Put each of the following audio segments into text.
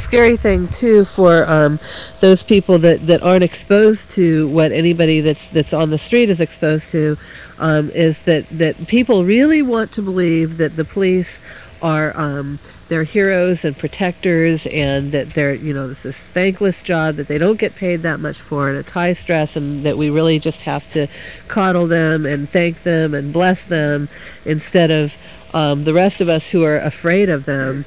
scary thing too for those people that aren't exposed to what anybody that's on the street is exposed to, is that people really want to believe that the police are they're heroes and protectors, and that they're, this is thankless job that they don't get paid that much for, and it's high stress, and that we really just have to coddle them and thank them and bless them instead of the rest of us who are afraid of them.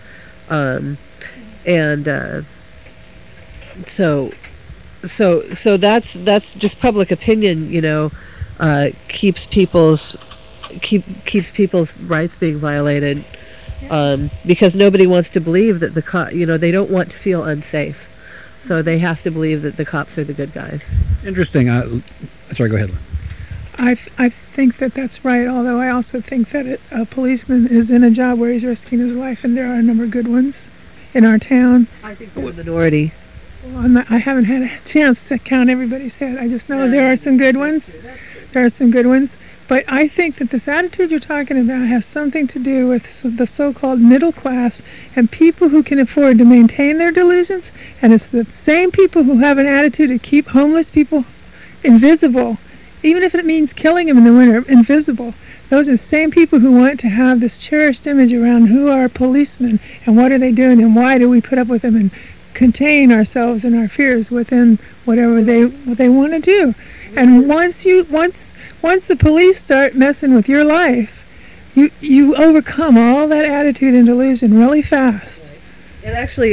So that's just public opinion, keeps people's rights being violated. Because nobody wants to believe that they don't want to feel unsafe. So they have to believe that the cops are the good guys. Interesting. Sorry, go ahead, Lynn. I think that's right, although I also think that a policeman is in a job where he's risking his life, and there are a number of good ones in our town. I think they're the minority. Well, I haven't had a chance to count everybody's head. I just know there are some good ones. There are some good ones. But I think that this attitude you're talking about has something to do with the so-called middle class and people who can afford to maintain their delusions. And it's the same people who have an attitude to keep homeless people invisible, even if it means killing them in the winter, invisible. Those are the same people who want to have this cherished image around who are policemen and what are they doing and why do we put up with them and contain ourselves and our fears within whatever they want to do. And once the police start messing with your life, you overcome all that attitude and delusion really fast. And actually,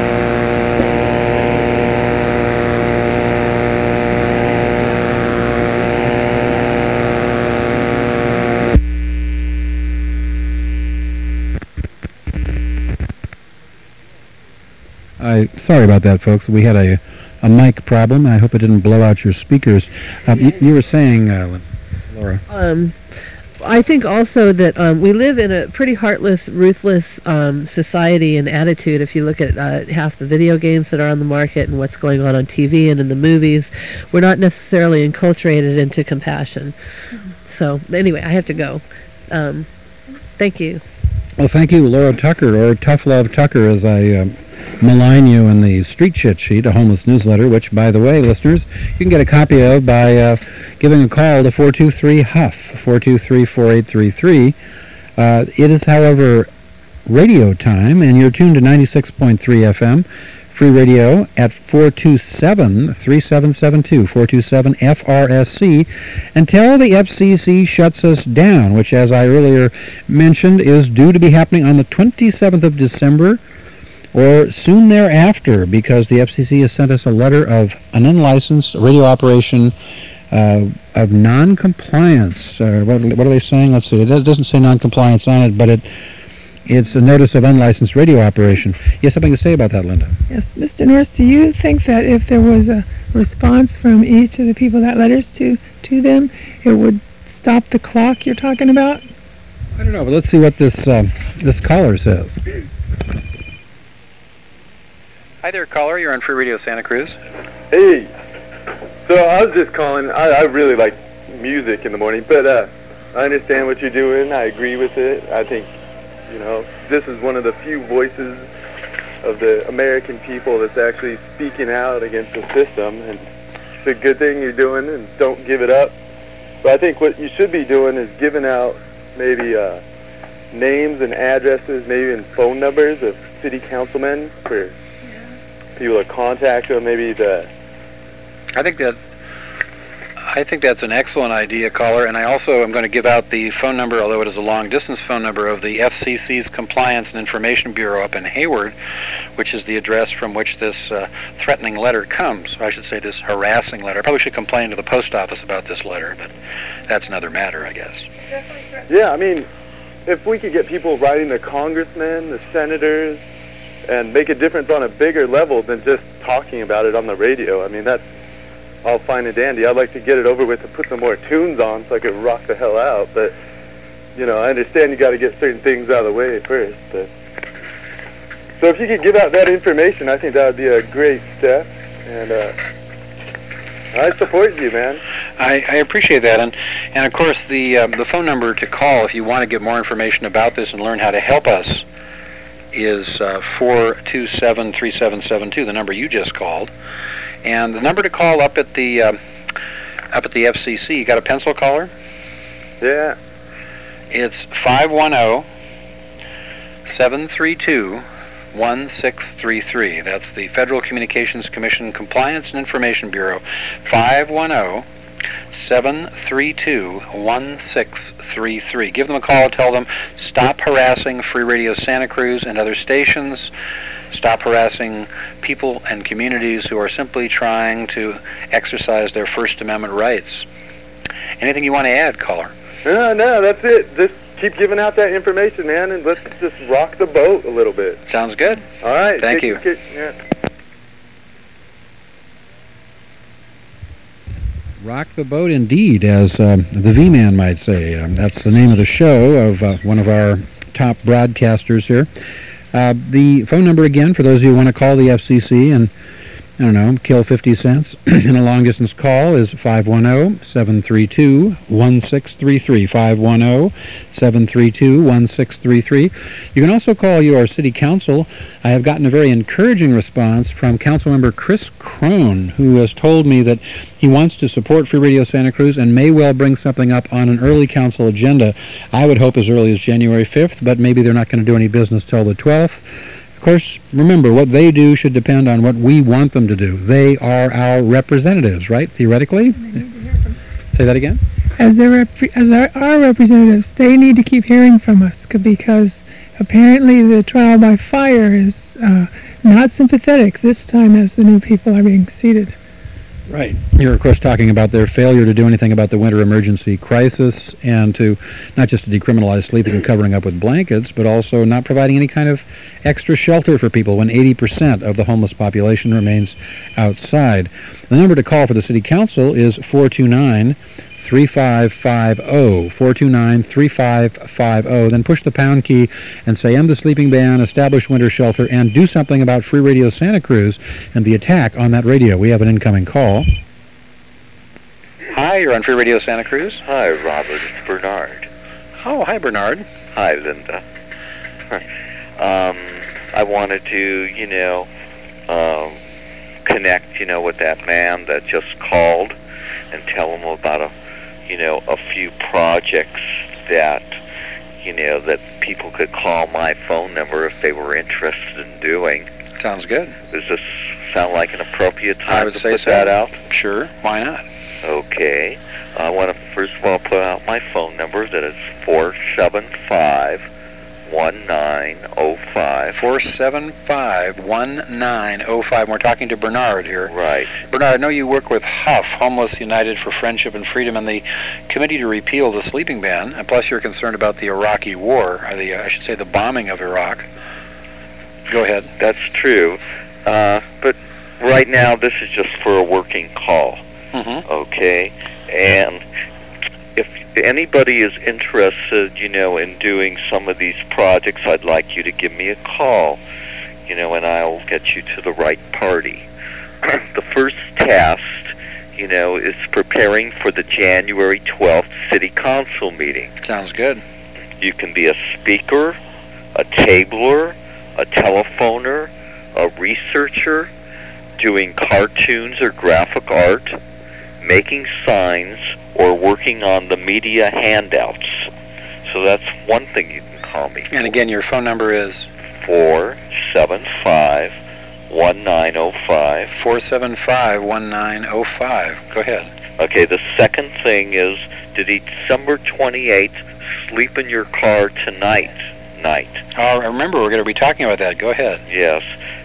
sorry about that, folks. We had a mic problem. I hope it didn't blow out your speakers. You were saying, Laura. I think also that we live in a pretty heartless, ruthless society and attitude. If you look at half the video games that are on the market and what's going on TV and in the movies, we're not necessarily enculturated into compassion. So anyway, I have to go. Thank you. Well, thank you, Laura Tucker, or Tough Love Tucker, as I malign you in the Street Shit Sheet, a homeless newsletter, which, by the way, listeners, you can get a copy of by giving a call to 423-HUFF, 423-4833. It is, however, radio time, and you're tuned to 96.3 FM, free radio at 427-3772, 427-FRSC, until the FCC shuts us down, which, as I earlier mentioned, is due to be happening on the 27th of December, or soon thereafter, because the FCC has sent us a letter of an unlicensed radio operation of non-compliance. What are they saying? Let's see. It doesn't say non-compliance on it, but it's a notice of unlicensed radio operation. You have something to say about that, Linda? Yes. Mr. Norris, do you think that if there was a response from each of the people that letters to them, it would stop the clock you're talking about? I don't know, but let's see what this caller says. Hi there, caller. You're on Free Radio Santa Cruz. Hey. So I was just calling. I really like music in the morning, but I understand what you're doing. I agree with it. I think, this is one of the few voices of the American people that's actually speaking out against the system, and it's a good thing you're doing, and don't give it up. But I think what you should be doing is giving out maybe names and addresses, maybe and phone numbers of city councilmen for people to contact them. Maybe I think that's an excellent idea, caller, and I also am going to give out the phone number, although it is a long-distance phone number, of the FCC's Compliance and Information Bureau up in Hayward, which is the address from which this threatening letter comes. Or I should say this harassing letter. I probably should complain to the post office about this letter, but that's another matter, I guess. Yeah, I mean, if we could get people writing the congressmen, the senators, and make a difference on a bigger level than just talking about it on the radio. I mean, that's all fine and dandy. I'd like to get it over with and put some more tunes on so I could rock the hell out. But, I understand you got to get certain things out of the way first. But. So if you could give out that information, I think that would be a great step. And I support you, man. I appreciate that. And of course, the phone number to call if you want to get more information about this and learn how to help us is 427-3772, the number you just called. And the number to call up at the FCC, you got a pencil, caller? Yeah. It's 510-732-1633. That's the Federal Communications Commission Compliance and Information Bureau. 510-732-1633. Give them a call. Tell them, stop harassing Free Radio Santa Cruz and other stations. Stop harassing people and communities who are simply trying to exercise their First Amendment rights. Anything you want to add, caller? No, that's it. Just keep giving out that information, man, and let's just rock the boat a little bit. Sounds good. All right. Thank you. Yeah. Rock the boat indeed, as the V-Man might say. That's the name of the show of one of our top broadcasters here. The phone number again, for those of you who want to call the FCC and, I don't know, kill 50 cents in a long-distance call, is 510-732-1633, 510-732-1633. You can also call your city council. I have gotten a very encouraging response from Councilmember Chris Crone, who has told me that he wants to support Free Radio Santa Cruz and may well bring something up on an early council agenda. I would hope as early as January 5th, but maybe they're not going to do any business till the 12th. Of course, remember, what they do should depend on what we want them to do. They are our representatives, right, theoretically? Say that again? As our representatives, they need to keep hearing from us, because apparently the trial by fire is not sympathetic this time as the new people are being seated. Right. You're, of course, talking about their failure to do anything about the winter emergency crisis and to not just to decriminalize sleeping and covering up with blankets, but also not providing any kind of extra shelter for people when 80% of the homeless population remains outside. The number to call for the City Council is 429-3550, 429-3550. Then push the pound key and say, end the sleeping ban, establish winter shelter, and do something about Free Radio Santa Cruz and the attack on that radio. We have an incoming call. Hi, you're on Free Radio Santa Cruz. Hi, Robert. It's Bernard. Oh, hi, Bernard. Hi, Linda. I wanted to, connect, with that man that just called and tell him about a few projects that, that people could call my phone number if they were interested in doing. Sounds good. Does this sound like an appropriate time to put so. that out? Sure. Why not? Okay. I want to first of all put out my phone number. That is 475-1905. 475-1905. We're talking to Bernard here. Right. Bernard, I know you work with HUF, Homeless United for Friendship and Freedom, and the Committee to Repeal the Sleeping Ban, and plus you're concerned about the Iraqi war, or the bombing of Iraq. Go ahead. That's true. But right now, this is just for a working call. Mm-hmm. Okay? And if anybody is interested, in doing some of these projects, I'd like you to give me a call, and I'll get you to the right party. The first task, is preparing for the January 12th City Council meeting. Sounds good. You can be a speaker, a tabler, a telephoner, a researcher, doing cartoons or graphic art, making signs, or working on the media handouts. So that's one thing you can call me. And again, your phone number is? 475-1905. 475-1905. Go ahead. Okay, the second thing is, to December 28th, sleep in your car tonight. Oh, remember, we're going to be talking about that. Go ahead. Yes.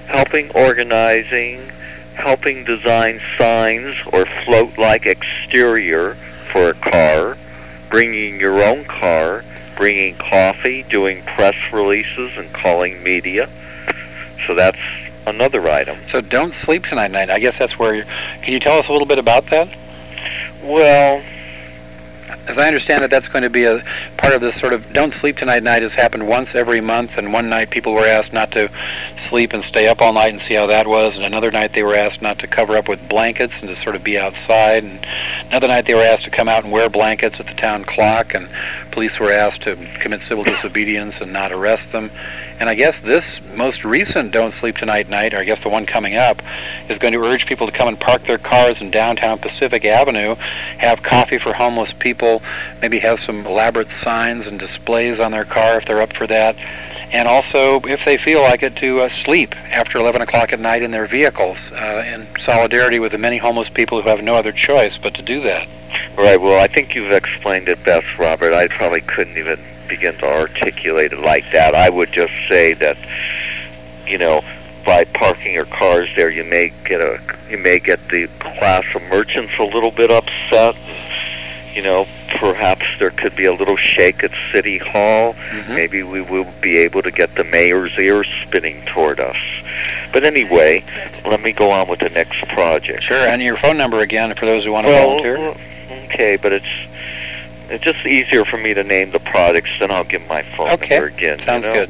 Helping design signs or float-like exterior for a car, bringing your own car, bringing coffee, doing press releases, and calling media. So that's another item. So don't sleep tonight night. I guess that's where can you tell us a little bit about that? Well, as I understand it, that's going to be a part of this sort of don't sleep tonight night has happened once every month, and one night people were asked not to sleep and stay up all night and see how that was, and another night they were asked not to cover up with blankets and to sort of be outside, and another night they were asked to come out and wear blankets at the town clock, and police were asked to commit civil disobedience and not arrest them. And I guess this most recent Don't Sleep Tonight night, or I guess the one coming up, is going to urge people to come and park their cars in downtown Pacific Avenue, have coffee for homeless people, maybe have some elaborate signs and displays on their car if they're up for that, and also, if they feel like it, to sleep after 11 o'clock at night in their vehicles in solidarity with the many homeless people who have no other choice but to do that. Right, well, I think you've explained it best, Robert. I probably couldn't even begin to articulate it like that. I would just say that, you know, by parking your cars there, you may get the class of merchants a little bit upset. You know, perhaps there could be a little shake at City Hall. Mm-hmm. Maybe we will be able to get the mayor's ears spinning toward us. But anyway, let me go on with the next project. Sure, and your phone number again for those who want to volunteer. Okay, but it's just easier for me to name the projects, then I'll give my phone number again. Sounds good.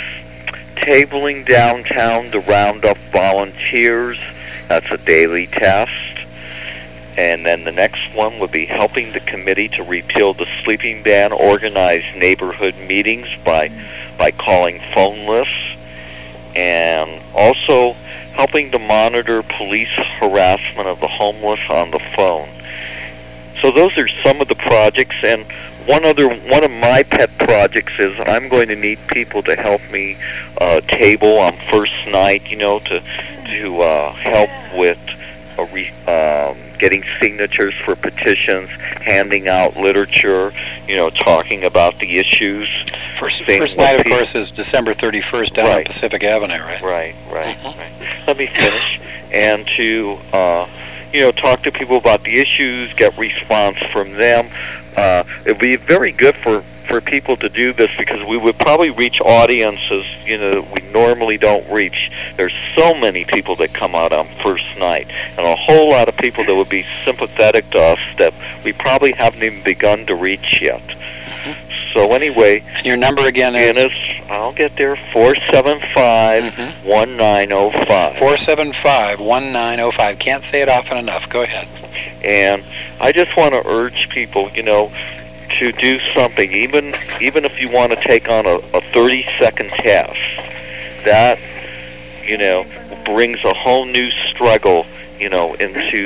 Tabling downtown to round up volunteers. That's a daily task. And then the next one would be helping the committee to repeal the sleeping ban, organize neighborhood meetings by calling phone lists, and also helping to monitor police harassment of the homeless on the phone. So those are some of the projects, and one of my pet projects is I'm going to need people to help me table on first night, you know, to help with getting signatures for petitions, handing out literature, you know, talking about the issues. First night, of course, is December 31st down on Pacific Avenue, right? Right. Let me finish. And to, you know, talk to people about the issues, get response from them. It would be very good for people to do this because we would probably reach audiences, you know, that we normally don't reach. There's so many people that come out on first night, and a whole lot of people that would be sympathetic to us that we probably haven't even begun to reach yet. So anyway, and your number again is? I'll get there, 475-1905. 475-1905. Can't say it often enough. Go ahead. And I just want to urge people, you know, to do something, even if you want to take on a 30-second task. That, you know, brings a whole new struggle, you know,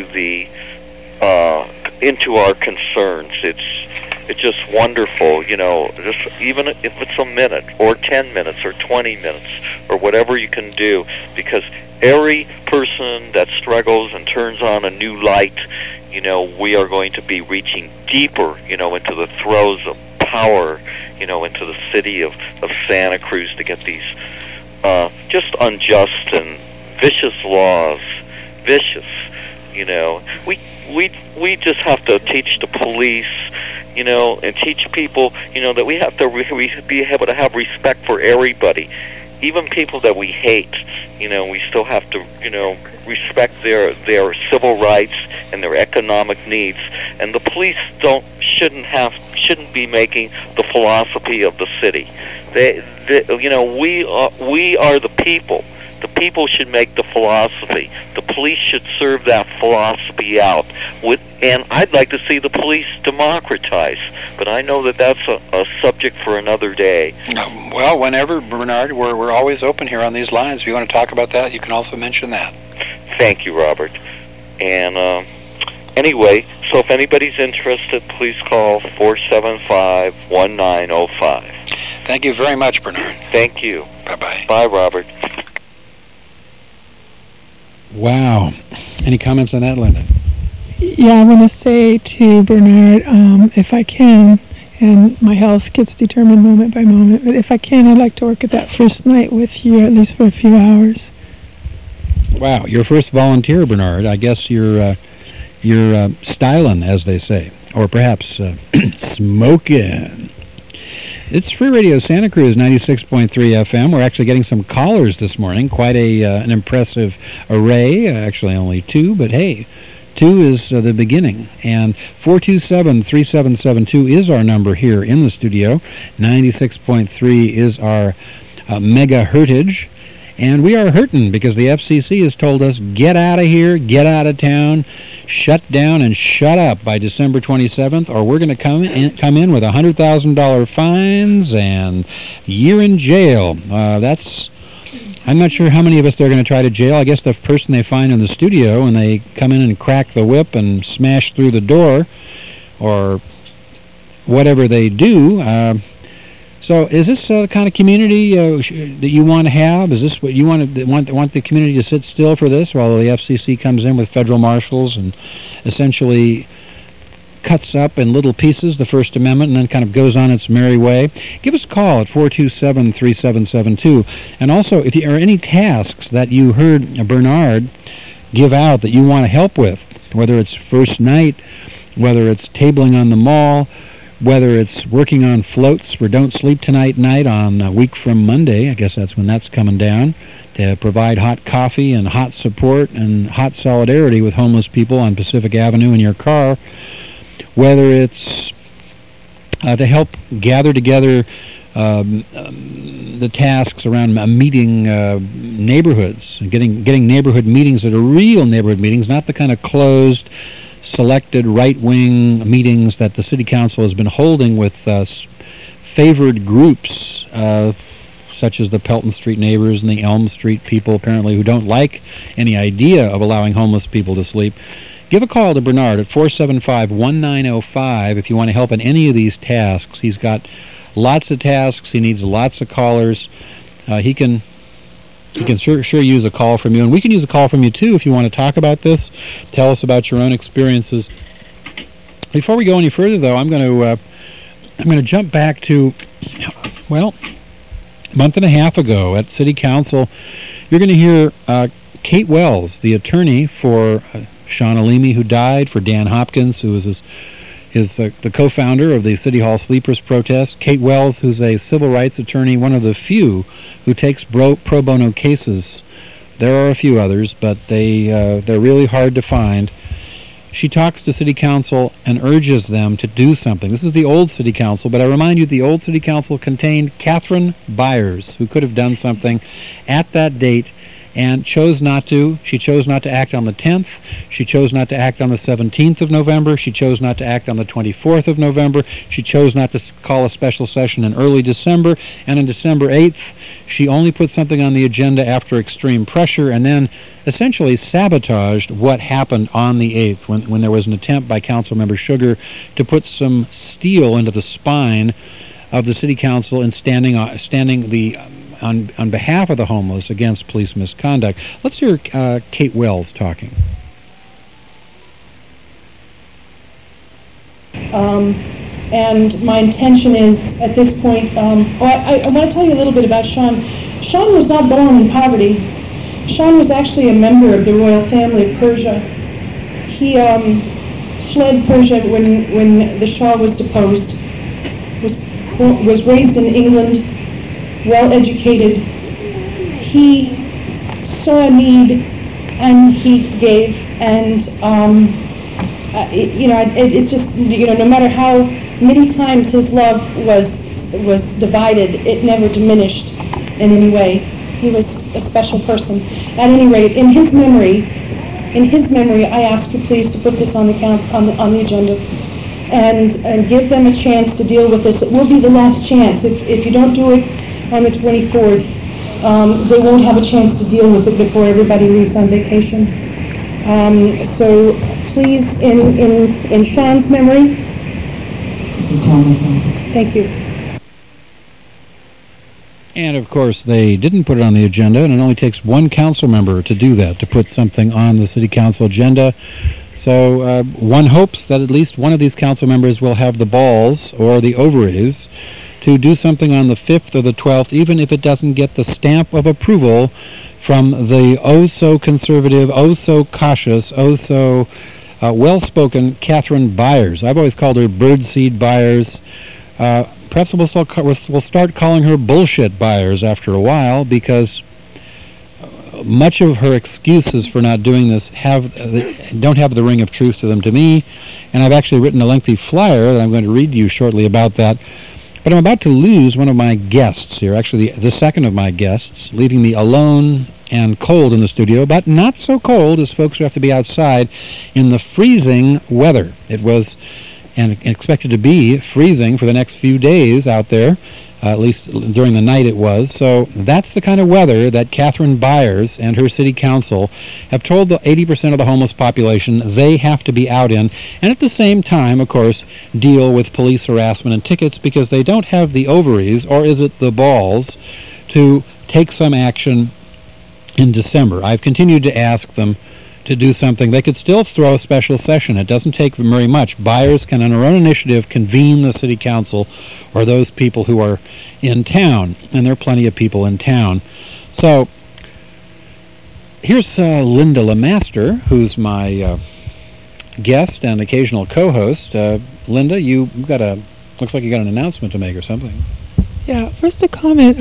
into our concerns. It's just wonderful, you know, just even if it's a minute or 10 minutes or 20 minutes or whatever you can do, because every person that struggles and turns on a new light, you know, we are going to be reaching deeper, you know, into the throes of power, you know, into the city of Santa Cruz to get these just unjust and vicious laws, you know. We just have to teach the police, you know, and teach people, you know, that we have to be able to have respect for everybody. Even people that we hate, you know, we still have to, you know, respect their civil rights and their economic needs. And the police shouldn't be making the philosophy of the city. You know, we are the people. The people should make the philosophy. The police should serve that philosophy out. And I'd like to see the police democratized, but I know that that's a subject for another day. Well, whenever, Bernard, we're always open here on these lines. If you want to talk about that, you can also mention that. Thank you, Robert. And anyway, so if anybody's interested, please call 475-1905. Thank you very much, Bernard. Thank you. Bye-bye. Bye, Robert. Wow. Any comments on that, Linda? Yeah, I want to say to Bernard, if I can, and my health gets determined moment by moment, but if I can, I'd like to work at that first night with you, at least for a few hours. Wow, your first volunteer, Bernard. I guess you're styling, as they say, or perhaps smoking. It's Free Radio Santa Cruz, 96.3 FM. We're actually getting some callers this morning. Quite an impressive array. Actually, only two, but hey, two is the beginning. And 427-3772 is our number here in the studio. 96.3 is our megahertage. And we are hurting because the FCC has told us, get out of here, get out of town, shut down and shut up by December 27th, or we're going to come in with $100,000 fines and a year in jail. I'm not sure how many of us they're going to try to jail. I guess the person they find in the studio when they come in and crack the whip and smash through the door, or whatever they do. So is this the kind of community that you want to have? Is this what you want the community to sit still for this while the FCC comes in with federal marshals and essentially cuts up in little pieces the First Amendment and then kind of goes on its merry way? Give us a call at 427-3772. And also, if there are any tasks that you heard Bernard give out that you want to help with, whether it's first night, whether it's tabling on the mall, whether it's working on floats for Don't Sleep Tonight night on a week from Monday, I guess that's when that's coming down, to provide hot coffee and hot support and hot solidarity with homeless people on Pacific Avenue in your car, whether it's to help gather together the tasks around meeting neighborhoods, and getting neighborhood meetings that are real neighborhood meetings, not the kind of closed, selected right-wing meetings that the city council has been holding with favored groups, such as the Pelton Street neighbors and the Elm Street people, apparently, who don't like any idea of allowing homeless people to sleep. Give a call to Bernard at 475-1905 if you want to help in any of these tasks. He's got lots of tasks. He needs lots of callers. He can sure use a call from you, and we can use a call from you too if you want to talk about this. Tell us about your own experiences. Before we go any further, though, I'm going to jump back to, well, a month and a half ago at City Council. You're going to hear Kate Wells, the attorney for Sean Alimi, who died, for Dan Hopkins, who was the co-founder of the City Hall Sleepers protest. Kate Wells, who's a civil rights attorney, one of the few who takes pro bono cases. There are a few others, but they're really hard to find. She talks to City Council and urges them to do something. This is the old City Council, but I remind you, the old City Council contained Catherine Byers, who could have done something at that date and chose not to. She chose not to act on the 10th. She chose not to act on the 17th of November. She chose not to act on the 24th of November. She chose not to call a special session in early December. And on December 8th, she only put something on the agenda after extreme pressure, and then essentially sabotaged what happened on the 8th when there was an attempt by Councilmember Sugar to put some steel into the spine of the City Council and standing on behalf of the homeless against police misconduct. Let's hear Kate Wells talking. And my intention is, at this point, I want to tell you a little bit about Sean. Sean was not born in poverty. Sean was actually a member of the royal family of Persia. He fled Persia when the Shah was deposed, was raised in England, well-educated. He saw a need and he gave, and it's just, no matter how many times his love was divided, it never diminished in any way. He was a special person. At any rate, in his memory, I ask you please to put this on the agenda and give them a chance to deal with this. It will be the last chance. If you don't do it on the 24th, they won't have a chance to deal with it before everybody leaves on vacation. So please, in Sean's memory, thank you. And of course, they didn't put it on the agenda, and it only takes one council member to do that, to put something on the City Council agenda. So one hopes that at least one of these council members will have the balls or the ovaries to do something on the 5th or the 12th, even if it doesn't get the stamp of approval from the oh-so-conservative, oh-so-cautious, oh-so well-spoken Catherine Byers. I've always called her Birdseed Byers. Perhaps we'll start calling her Bullshit Byers after a while, because much of her excuses for not doing this don't have the ring of truth to them to me, and I've actually written a lengthy flyer that I'm going to read to you shortly about that. But I'm about to lose one of my guests here, actually the second of my guests, leaving me alone and cold in the studio, but not so cold as folks who have to be outside in the freezing weather. It was and expected to be freezing for the next few days out there. At least during the night it was. So that's the kind of weather that Catherine Byers and her city council have told the 80% of the homeless population they have to be out in, and at the same time, of course, deal with police harassment and tickets because they don't have the ovaries, or is it the balls, to take some action in December. I've continued to ask them to do something. They could still throw a special session. It doesn't take very much. Byers can, on her own initiative, convene the city council or those people who are in town, and there are plenty of people in town. So here's Linda LeMaster, who's my guest and occasional co-host. Linda, looks like you got an announcement to make or something. Yeah, first a comment.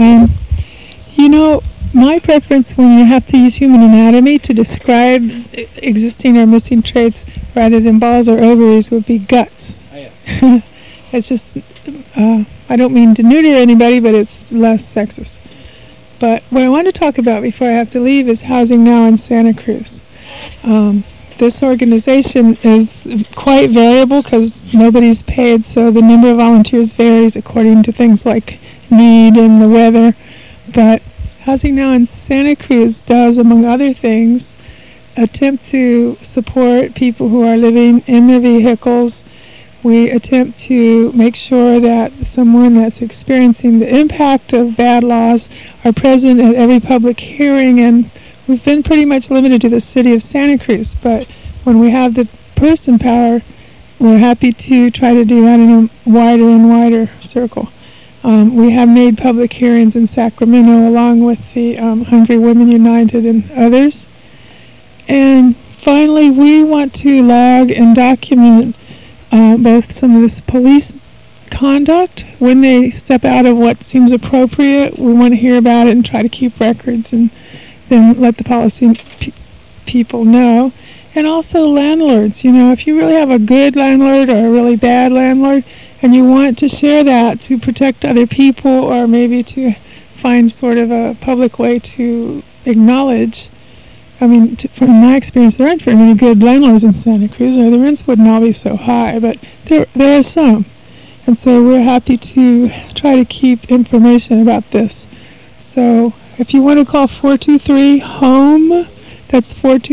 My preference when you have to use human anatomy to describe existing or missing traits rather than balls or ovaries would be guts. Oh, yeah. It's just, I don't mean to neuter anybody, but it's less sexist. But what I want to talk about before I have to leave is Housing Now in Santa Cruz. This organization is quite variable because nobody's paid, so the number of volunteers varies according to things like need and the weather. But Housing Now in Santa Cruz does, among other things, attempt to support people who are living in their vehicles. We attempt to make sure that someone that's experiencing the impact of bad laws are present at every public hearing, and we've been pretty much limited to the city of Santa Cruz, but when we have the person power, we're happy to try to do that in a wider and wider circle. We have made public hearings in Sacramento along with the Hungry Women United and others. And finally, we want to log and document both some of this police conduct. When they step out of what seems appropriate, we want to hear about it and try to keep records and then let the policy people know. And also landlords. If you really have a good landlord or a really bad landlord, and you want to share that to protect other people or maybe to find sort of a public way to acknowledge. From my experience, there aren't very many good landlords in Santa Cruz, or the rents wouldn't all be so high, but there are some. And so we're happy to try to keep information about this. So if you want to call 423-HOME, that's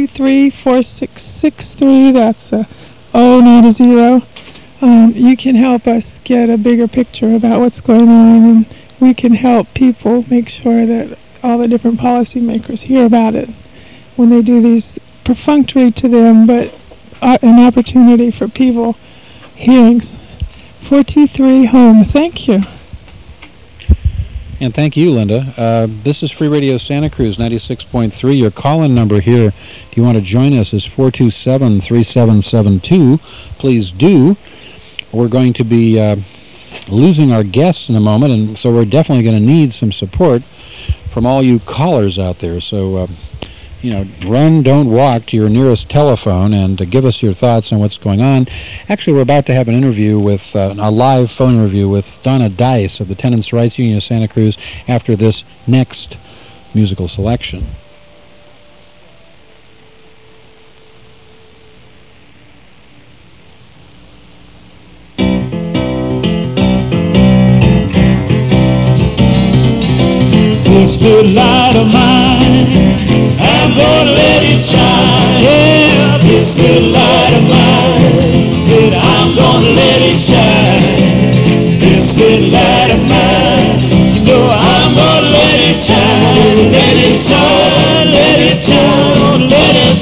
423-4663, that's a O, not a 0. You can help us get a bigger picture about what's going on, and we can help people make sure that all the different policymakers hear about it when they do these perfunctory to them, but an opportunity for people hearings. 423-HOME. Thank you. And thank you, Linda. This is Free Radio Santa Cruz 96.3. Your call-in number here, if you want to join us, is 427-3772. Please do. We're going to be losing our guests in a moment, and so we're definitely going to need some support from all you callers out there. So, run, don't walk to your nearest telephone and give us your thoughts on what's going on. Actually, we're about to have an interview with a live phone interview with Donna Dice of the Tenants' Rights Union of Santa Cruz after this next musical selection. This good light of mine, I'm gonna let it shine. Yeah, this good light of mine, said I'm gonna let it shine. This good light of mine, I'm gonna let it shine. Let it shine, let it shine, let it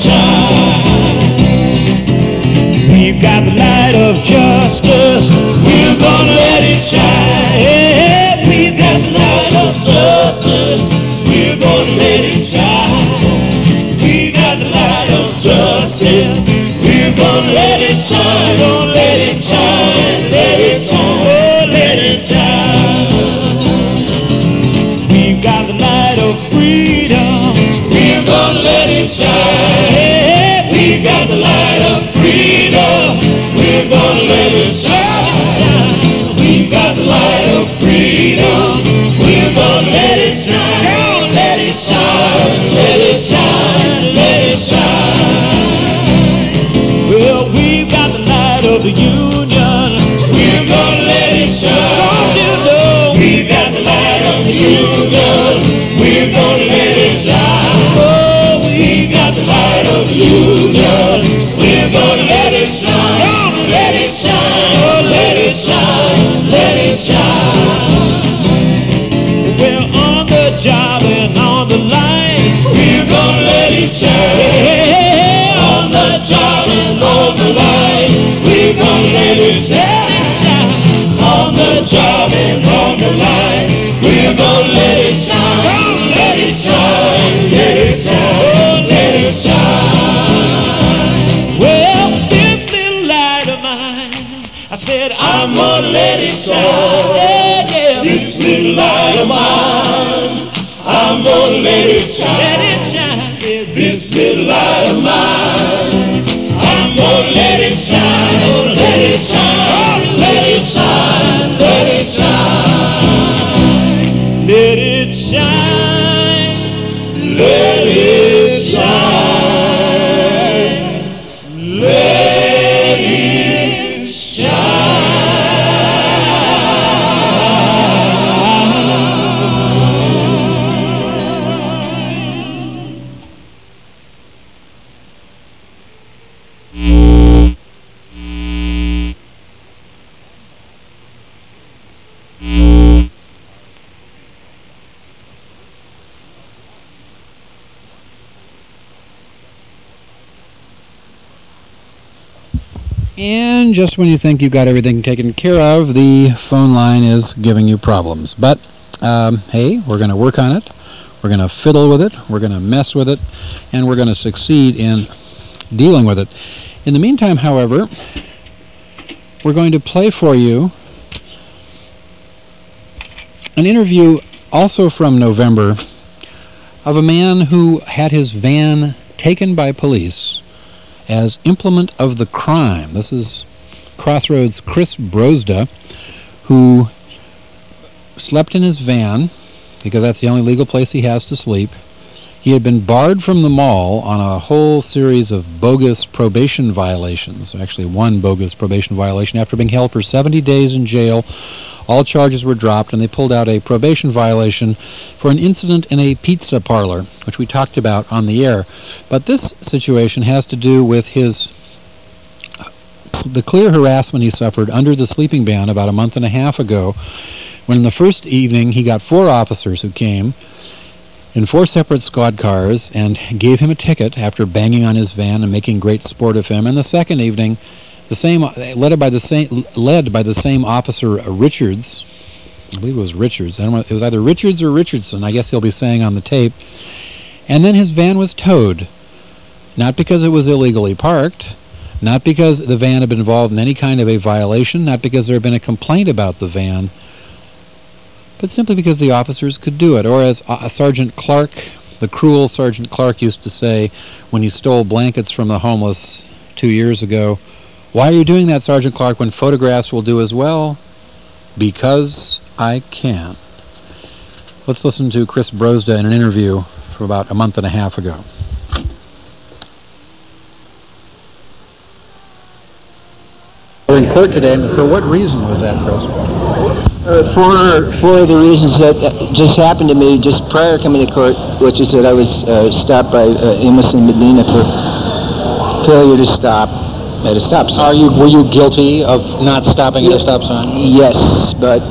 shine. We've got the light of justice, we're gonna let it shine. Yeah, we've got the light of justice, we're gonna let it shine. We got the light of justice, we're gonna let it shine. Gonna let it shine, let it shine, oh, let it shine. We've got the light of freedom, we're gonna let it shine. We've got the light of freedom, we're gonna let it shine. We've got the light of freedom. let it shine. Let it shine. This little light of mine. I'm gonna let it shine. Gonna let it shine. Let it shine. Let it shine. Let it shine. Let it shine. Let it shine. And just when you think you've got everything taken care of, the phone line is giving you problems. But, hey, we're going to work on it. We're going to fiddle with it. We're going to mess with it. And we're going to succeed in dealing with it. In the meantime, however, we're going to play for you an interview also from November of a man who had his van taken by police as implement of the crime. This is Crossroads' Chris Brosda, who slept in his van because that's the only legal place he has to sleep. He had been barred from the mall on a whole series of bogus probation violations, actually one bogus probation violation, after being held for 70 days in jail. All charges were dropped, and they pulled out a probation violation for an incident in a pizza parlor, which we talked about on the air. But this situation has to do with the clear harassment he suffered under the sleeping ban about a month and a half ago, when in the first evening he got 4 officers who came in 4 separate squad cars and gave him a ticket after banging on his van and making great sport of him. And the second evening, led by the same officer Richards, I believe it was Richards. I don't know, it was either Richards or Richardson. I guess he'll be saying on the tape. And then his van was towed, not because it was illegally parked, not because the van had been involved in any kind of a violation, not because there had been a complaint about the van, but simply because the officers could do it. Or as Sergeant Clark, the cruel Sergeant Clark, used to say when he stole blankets from the homeless 2 years ago, "Why are you doing that, Sergeant Clark, when photographs will do as well?" Because I can. Let's listen to Chris Brosda in an interview from about a month and a half ago. We're in court today. For what reason was that, Chris? For the reasons that just happened to me just prior to coming to court, which is that I was stopped by Amos and Medina for failure to stop at a stop sign. Were you guilty of not stopping at a stop sign? Yes, but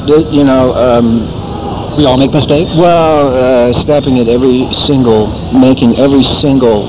we all make mistakes. Well, stopping at making every single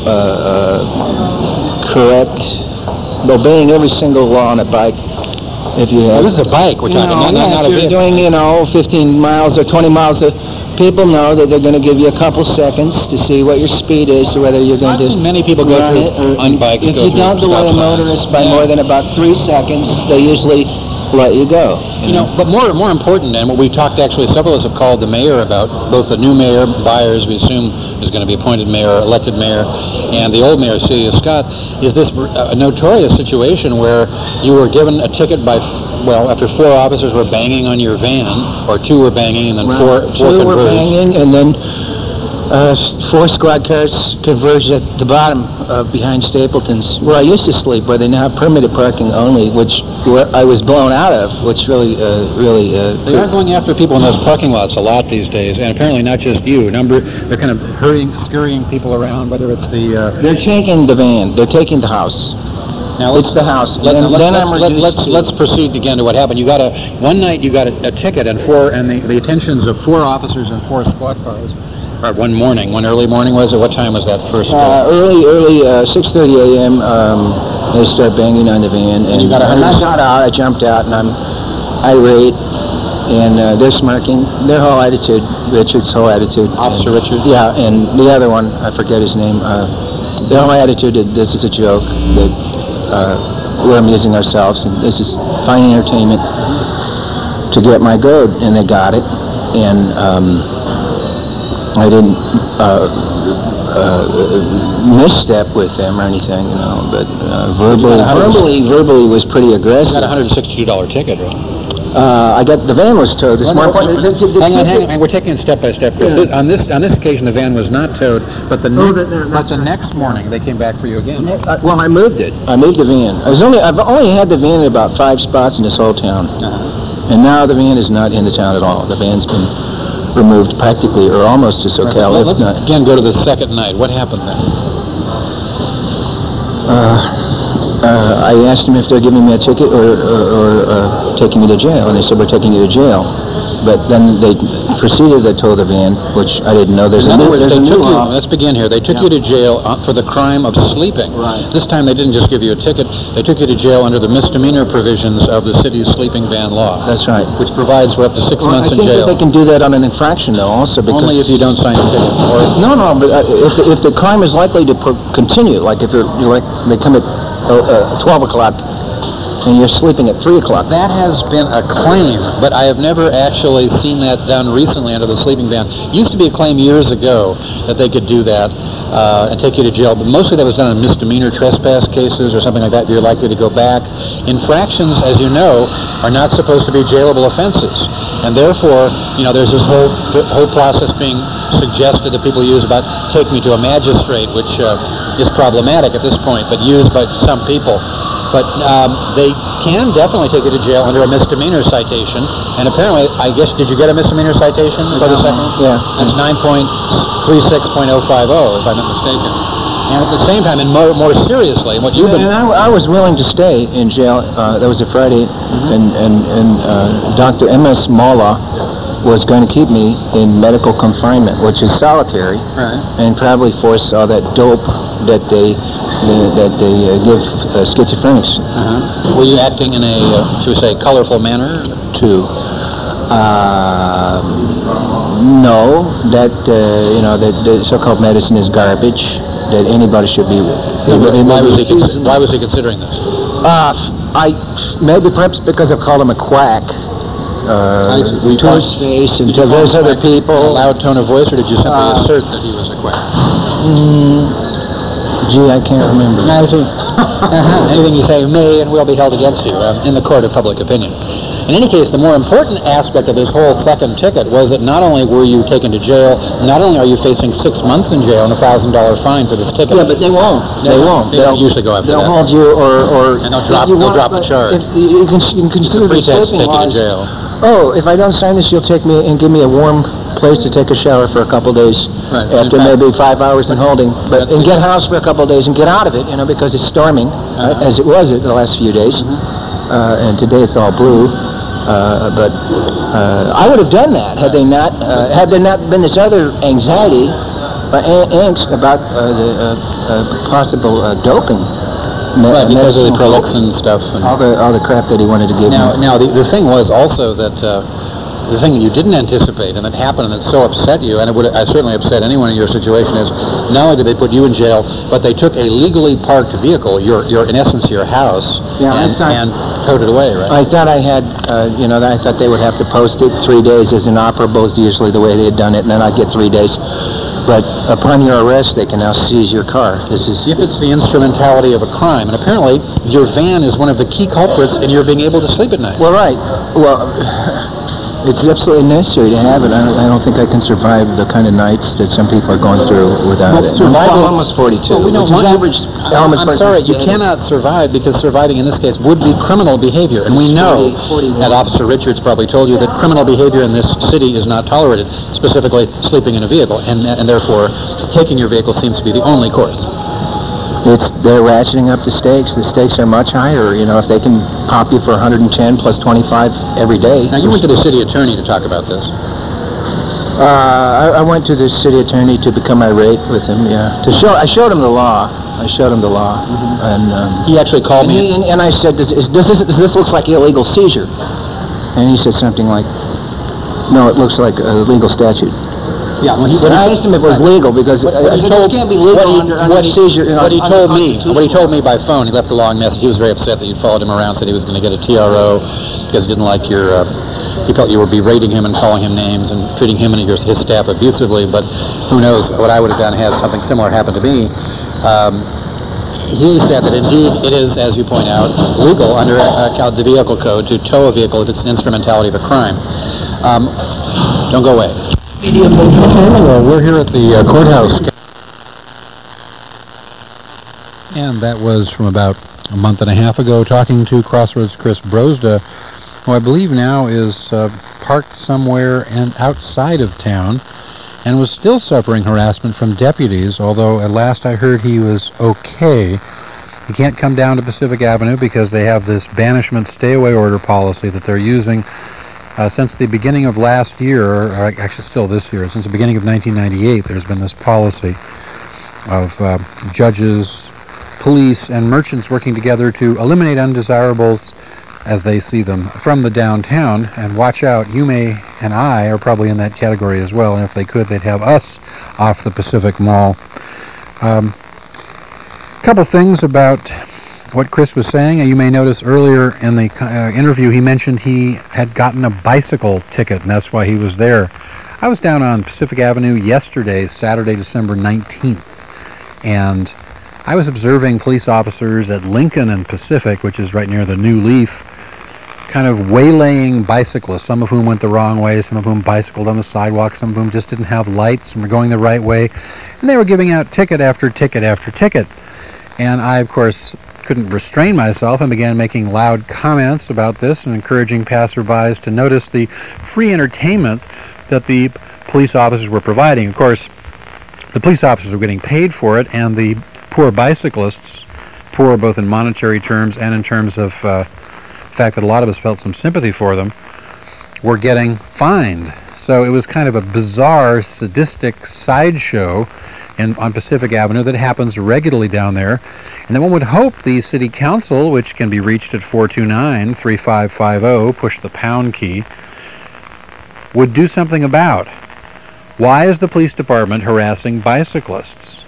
correct, obeying every single law on a bike. If you have, this is a bike we're talking, not a vehicle. If you're doing, 15 miles or 20 miles, people know that they're going to give you a couple seconds to see what your speed is, or whether you're going to. Many people go through on bikes. If you don't delay a motorist by more than about 3 seconds, they usually let you go. But more important, and what we've talked, actually several of us have called the mayor about, both the new mayor, Byers, we assume is going to be appointed mayor, elected mayor, and the old mayor, Celia Scott, is this a notorious situation where you were given a ticket after 4 officers were banging on your van, or 2 were banging, and then four converged. Were banging, and then 4 squad cars converged at the bottom behind Stapleton's, where I used to sleep, where they now have permitted parking only, where I was blown out of, which really. They are going after people in those parking lots a lot these days, and apparently not just you. They're kind of scurrying people around, whether it's the. They're taking the van. They're taking the house. Now it's the house. Let's proceed again to what happened. One night you got a ticket and the attentions of 4 officers and 4 squad cars. Or one early morning was it? What time was that first? Early 6:30 a.m. They start banging on the van, and I got out. I jumped out, and I'm irate, and they're smirking. Their whole attitude, Richard's whole attitude. Officer Richard. Yeah, and the other one, I forget his name. Their whole attitude that this is a joke, that we're amusing ourselves, and this is fine entertainment to get my goat, and they got it, and I didn't misstep with them or anything, you know, but verbally was pretty aggressive. You got a $162 ticket, right? I got the van was towed. Hang on. We're taking it step by step. Yeah. On this occasion, the van was not towed, but the next morning they came back for you again. Well, I moved it. I moved the van. I've only had the van in about 5 spots in this whole town, and now the van is not in the town at all. The van's been removed practically or almost to SoCal. Well, let's again go to the second night. What happened then? I asked them if they're giving me a ticket or taking me to jail, and they said, we're taking you to jail. But then they proceeded to tow the van, which I didn't know. Let's begin here. They took you to jail for the crime of sleeping. Right. This time they didn't just give you a ticket. They took you to jail under the misdemeanor provisions of the city's sleeping ban law. That's right. Which provides for up to 6 months in jail. I think that they can do that on an infraction, though, also. Because only if you don't sign a ticket. No, but if the crime is likely to continue, like if they come at 12 o'clock, and you're sleeping at 3 o'clock. That has been a claim, but I have never actually seen that done recently under the sleeping ban. It used to be a claim years ago that they could do that and take you to jail, but mostly that was done in misdemeanor trespass cases or something like that. You're likely to go back. Infractions, as you know, are not supposed to be jailable offenses, and therefore, there's this whole process being suggested that people use about take me to a magistrate, which is problematic at this point, but used by some people. But they can definitely take you to jail under a misdemeanor citation. And apparently, I guess, did you get a misdemeanor citation for the second? Yeah. It's 9.36.050, if I'm not mistaken. And at the same time, and more seriously, what you've been... And I was willing to stay in jail. That was a Friday, and Dr. M.S. Mala was going to keep me in medical confinement, which is solitary, and probably force all that dope that they give schizophrenics. Were you acting in a, should we say, colorful manner? No, that the so-called medicine is garbage. That anybody should be. Why was he considering this? Maybe perhaps because I've called him a quack. To his face and to those other people. In a loud tone of voice, or did you simply assert that he was a quack? Gee, I can't remember. Anything you say may and will be held against you in the court of public opinion. In any case, the more important aspect of this whole second ticket was that not only were you taken to jail, not only are you facing 6 months in jail and a $1,000 fine for this ticket. Yeah, but they won't. They won't. They don't usually go after that. They'll hold you and they'll drop the charge. You can consider the sleeping laws. To jail. Oh, if I don't sign this, you'll take me and give me a warm place to take a shower for a couple days after maybe 5 hours in holding, and get housed for a couple of days and get out of it, because it's storming, as it was the last few days, and today it's all blue. But I would have done that had there not been this other anxiety, angst about the possible doping. Right, because of the Prolixin stuff and all the crap that he wanted to give me. Now the thing was also that the thing that you didn't anticipate and that happened and that so upset you, and it would certainly upset anyone in your situation, is not only did they put you in jail, but they took a legally parked vehicle, your in essence your house, and towed it away, right? I thought I had, I thought they would have to post it 3 days as inoperable, is usually the way they had done it, and then I'd get 3 days. But upon your arrest, they can now seize your car. If it's the instrumentality of a crime, and apparently your van is one of the key culprits in your being able to sleep at night. Well, right. Well, it's absolutely necessary to have it. I don't think I can survive the kind of nights that some people are going through without it. Survival, I'm almost 42. Well, we don't want average. I'm sorry, you cannot survive because surviving in this case would be criminal behavior, and we know that Officer Richards probably told you that criminal behavior in this city is not tolerated, specifically sleeping in a vehicle, and therefore taking your vehicle seems to be the only course. They're ratcheting up the stakes. The stakes are much higher. If they can pop you for 110 plus 25 every day. Now, you went to the city attorney to talk about this. I went to the city attorney to become irate with him. Yeah, I showed him the law. And he actually called me. And I said, "This looks like illegal seizure," and he said something like, "No, it looks like a legal statute." Yeah, but I asked him if it was legal because it can't be legal under seizure. What he told me by phone, he left a long message. He was very upset that you followed him around, said he was going to get a TRO because he didn't like your he felt you were berating him and calling him names and treating him and his staff abusively, but who knows what I would have done had something similar happened to me. He said that indeed it is, as you point out, legal under the vehicle code to tow a vehicle if it's an instrumentality of a crime. Don't go away. Well, we're here at the courthouse. And that was from about a month and a half ago, talking to Crossroads Chris Brosda, who I believe now is parked somewhere and outside of town, and was still suffering harassment from deputies, although at last I heard he was okay. He can't come down to Pacific Avenue because they have this banishment stay-away order policy that they're using since the beginning of last year, or actually still this year, since the beginning of 1998, there's been this policy of judges, police, and merchants working together to eliminate undesirables as they see them from the downtown. And watch out, you may and I are probably in that category as well, and if they could, they'd have us off the Pacific Mall. Couple things about what Chris was saying. You may notice earlier in the interview he mentioned he had gotten a bicycle ticket, and that's why he was there. I was down on Pacific Avenue yesterday, Saturday, December 19th, and I was observing police officers at Lincoln and Pacific, which is right near the New Leaf, kind of waylaying bicyclists, some of whom went the wrong way, some of whom bicycled on the sidewalk, some of whom just didn't have lights and were going the right way, and they were giving out ticket after ticket after ticket. And I, of course, couldn't restrain myself and began making loud comments about this and encouraging passerbys to notice the free entertainment that the police officers were providing. Of course, the police officers were getting paid for it, and the poor bicyclists, poor both in monetary terms and in terms of the fact that a lot of us felt some sympathy for them, were getting fined. So it was kind of a bizarre, sadistic sideshow on Pacific Avenue that happens regularly down there. And then one would hope the City Council, which can be reached at 429-3550, push the pound key, would do something about. Why is the police department harassing bicyclists?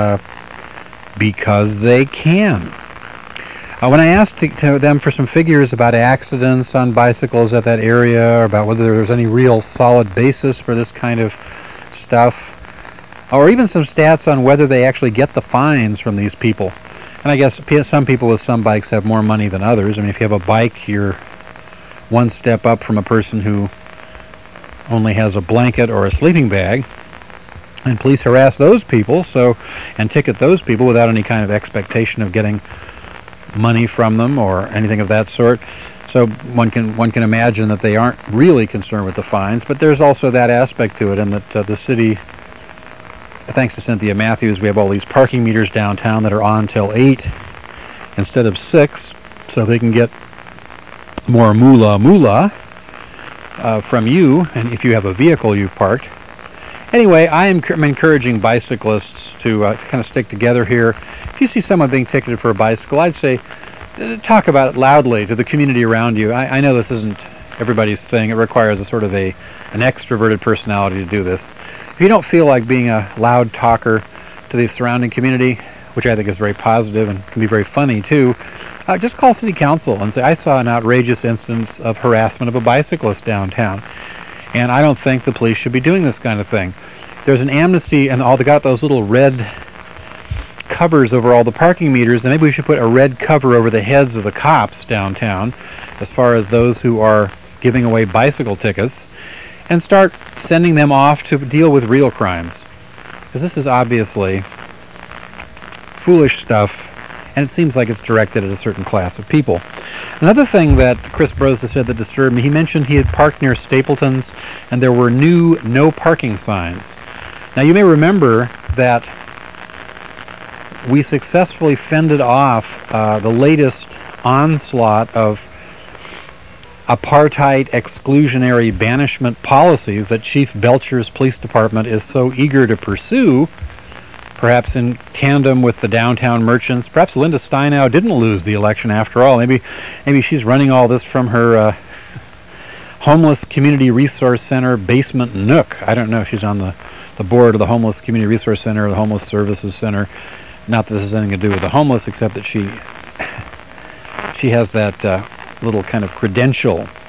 Because they can. When I asked them for some figures about accidents on bicycles at that area, or about whether there was any real solid basis for this kind of stuff, or even some stats on whether they actually get the fines from these people. And I guess some people with some bikes have more money than others. I mean, if you have a bike, you're one step up from a person who only has a blanket or a sleeping bag. And police harass those people and ticket those people without any kind of expectation of getting money from them or anything of that sort. So one can imagine that they aren't really concerned with the fines. But there's also that aspect to it, and that the city, thanks to Cynthia Matthews, we have all these parking meters downtown that are on till 8 instead of 6, so they can get more moolah from you, and if you have a vehicle you've parked. Anyway, I'm encouraging bicyclists to kind of stick together here. If you see someone being ticketed for a bicycle, I'd say talk about it loudly to the community around you. I know this isn't everybody's thing. It requires a sort of an extroverted personality to do this. If you don't feel like being a loud talker to the surrounding community, which I think is very positive and can be very funny too, just call City Council and say, I saw an outrageous instance of harassment of a bicyclist downtown, and I don't think the police should be doing this kind of thing. There's an amnesty, and they got those little red covers over all the parking meters, and maybe we should put a red cover over the heads of the cops downtown as far as those who are giving away bicycle tickets, and start sending them off to deal with real crimes. Because this is obviously foolish stuff, and it seems like it's directed at a certain class of people. Another thing that Chris Brosda said that disturbed me, he mentioned he had parked near Stapleton's, and there were new no parking signs. Now you may remember that we successfully fended off the latest onslaught of apartheid exclusionary banishment policies that Chief Belcher's police department is so eager to pursue, perhaps in tandem with the downtown merchants. Perhaps Linda Steinow didn't lose the election after all. Maybe she's running all this from her Homeless Community Resource Center basement nook. I don't know. She's on the board of the Homeless Community Resource Center or the Homeless Services Center. Not that this has anything to do with the homeless, except that she has that little kind of credential to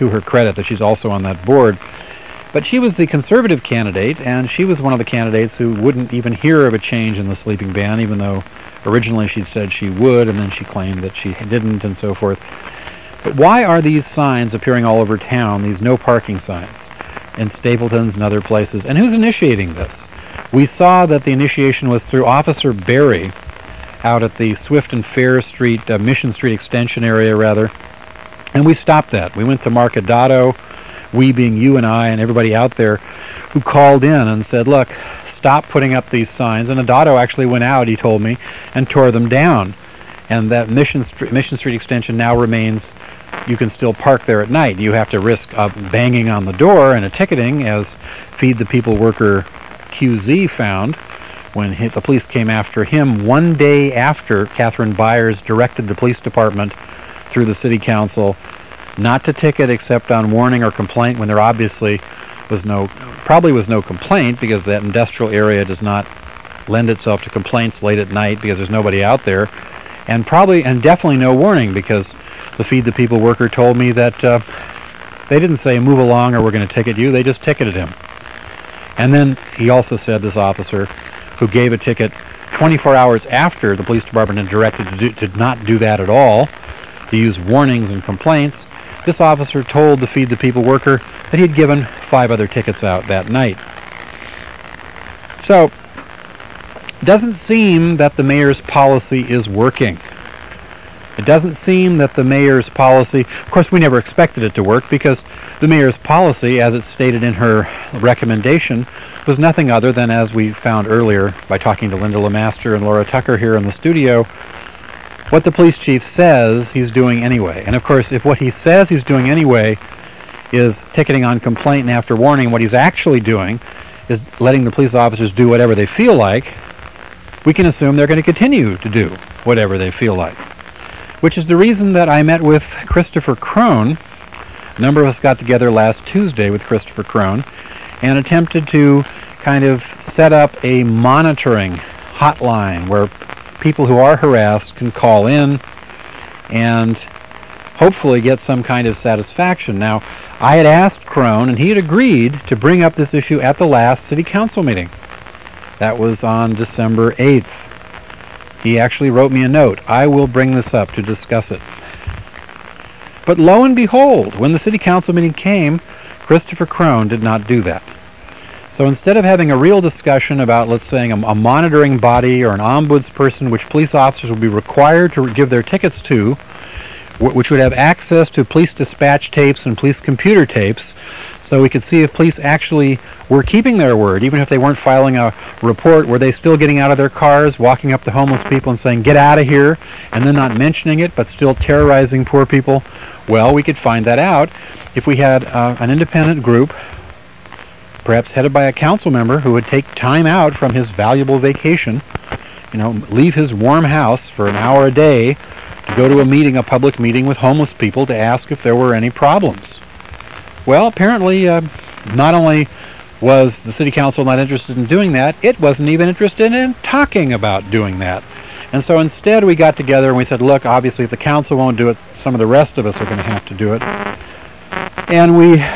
to her credit that she's also on that board. But she was the conservative candidate, and she was one of the candidates who wouldn't even hear of a change in the sleeping ban, even though originally she'd said she would, and then she claimed that she didn't, and so forth. But why are these signs appearing all over town, these no parking signs, in Stapleton's and other places? And who's initiating this? We saw that the initiation was through Officer Berry out at the Swift and Fair Street, Mission Street Extension area, rather. And we stopped that. We went to Mark Adato, we being you and I and everybody out there, who called in and said, look, stop putting up these signs. And Adato actually went out, he told me, and tore them down. And that Mission Street Extension now remains, you can still park there at night. You have to risk banging on the door and a ticketing, as Feed the People worker QZ found when the police came after him 1 day after Catherine Byers directed the police department through the city council not to ticket except on warning or complaint, when there obviously probably was no complaint, because that industrial area does not lend itself to complaints late at night because there's nobody out there, and definitely no warning, because the Feed the People worker told me that they didn't say move along or we're going to ticket you, they just ticketed him. And then he also said, this officer who gave a ticket 24 hours after the police department had directed to not do that at all, to use warnings and complaints, this officer told the Feed the People worker that he had given 5 other tickets out that night. So, it doesn't seem that the mayor's policy is working. It doesn't seem that the mayor's policy, of course we never expected it to work, because the mayor's policy, as it's stated in her recommendation, was nothing other than, as we found earlier by talking to Linda LeMaster and Laura Tucker here in the studio, what the police chief says he's doing anyway. And of course, if what he says he's doing anyway is ticketing on complaint and after warning, what he's actually doing is letting the police officers do whatever they feel like, we can assume they're going to continue to do whatever they feel like. Which is the reason that I met with Christopher Crone. A number of us got together last Tuesday with Christopher Crone and attempted to kind of set up a monitoring hotline where people who are harassed can call in and hopefully get some kind of satisfaction. Now, I had asked Crone, and he had agreed to bring up this issue at the last city council meeting. That was on December 8th. He actually wrote me a note. I will bring this up to discuss it. But lo and behold, when the city council meeting came, Christopher Crone did not do that. So instead of having a real discussion about, let's say, a monitoring body or an ombudsperson which police officers would be required to give their tickets to, which would have access to police dispatch tapes and police computer tapes, so we could see if police actually were keeping their word, even if they weren't filing a report. Were they still getting out of their cars, walking up to homeless people and saying, get out of here, and then not mentioning it, but still terrorizing poor people? Well, we could find that out if we had an independent group, perhaps headed by a council member who would take time out from his valuable vacation, leave his warm house for an hour a day to go to a public meeting with homeless people to ask if there were any problems. Well, apparently, not only was the city council not interested in doing that, it wasn't even interested in talking about doing that. And so instead we got together and we said, look, obviously if the council won't do it, some of the rest of us are going to have to do it. And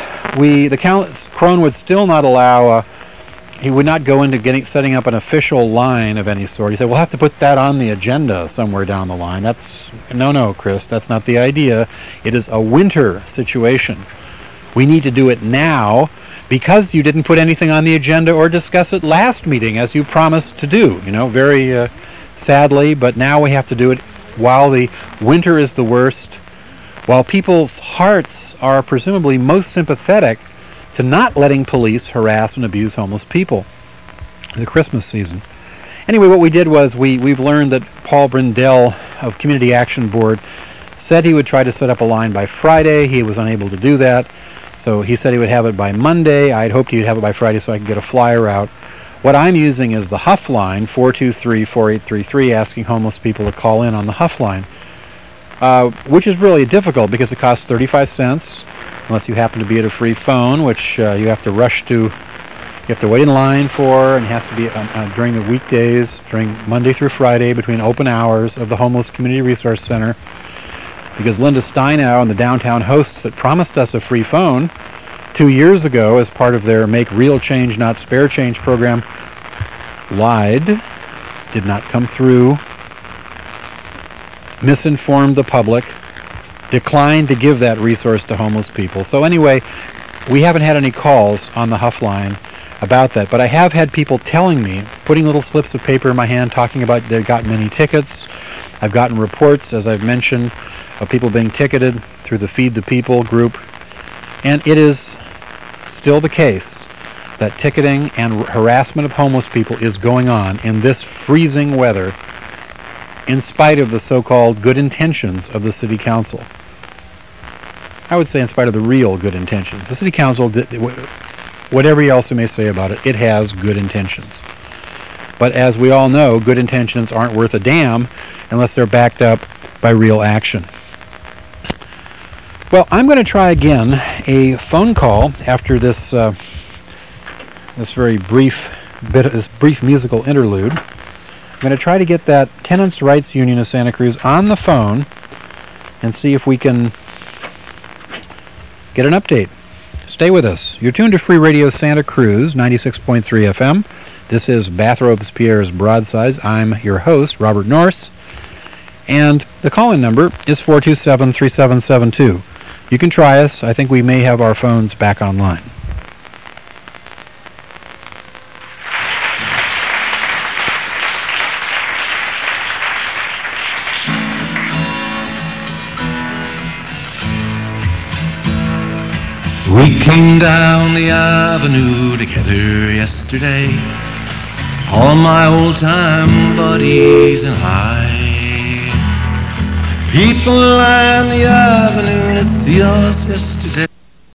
Crone would still not allow, he would not go into setting up an official line of any sort. He said, we'll have to put that on the agenda somewhere down the line. No, Chris, that's not the idea. It is a winter situation. We need to do it now because you didn't put anything on the agenda or discuss it last meeting as you promised to do, very sadly, but now we have to do it while the winter is the worst, while people's hearts are presumably most sympathetic to not letting police harass and abuse homeless people in the Christmas season. Anyway, what we did was we've learned that Paul Brindell of Community Action Board said he would try to set up a line by Friday. He was unable to do that. So he said he would have it by Monday. I'd hoped he'd have it by Friday so I could get a flyer out. What I'm using is the Huff line, 423-4833, asking homeless people to call in on the Huff line, which is really difficult because it costs 35 cents, unless you happen to be at a free phone, which you have to rush to. You have to wait in line for, and it has to be during the weekdays, during Monday through Friday, between open hours of the Homeless Community Resource Center. because Linda Steinow and the downtown hosts that promised us a free phone 2 years ago as part of their Make Real Change, Not Spare Change program lied, did not come through, misinformed the public, declined to give that resource to homeless people. So anyway, we haven't had any calls on the Huff line about that, but I have had people telling me, putting little slips of paper in my hand, talking about they've gotten many tickets. I've gotten reports, as I've mentioned, of people being ticketed through the Feed the People group. And it is still the case that ticketing and harassment of homeless people is going on in this freezing weather, in spite of the so-called good intentions of the city council. I would say in spite of the real good intentions. The city council, whatever else you may say about it, it has good intentions. But as we all know, good intentions aren't worth a damn unless they're backed up by real action. Well, I'm going to try again a phone call after this this brief musical interlude. I'm going to try to get that Tenants' Rights Union of Santa Cruz on the phone and see if we can get an update. Stay with us. You're tuned to Free Radio Santa Cruz, 96.3 FM. This is Bathrobes Pierre's Broadsides. I'm your host, Robert Norse. And the call-in number is 427-3772. You can try us. I think we may have our phones back online. We came down the avenue together yesterday, all my old-time buddies and I. People lined the avenue to see us yesterday.